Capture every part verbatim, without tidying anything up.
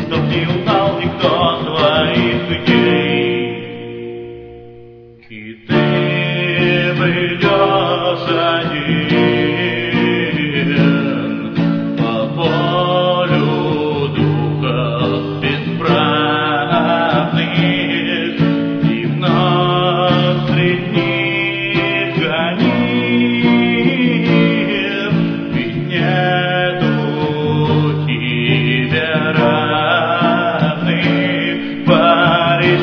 чтоб не узнал никто твоих идей. И ты придешь один по полю духов бесправных, и вновь среди них гоним, ведь нету тебе равных. Борись,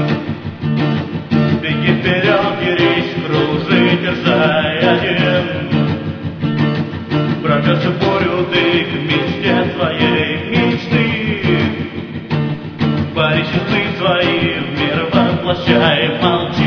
беги вперед, дерись, кружи, терзай один. Пробьешься в бурю ты к мечте своей мечты. Борись, сны свои в мир воплощай, молчи.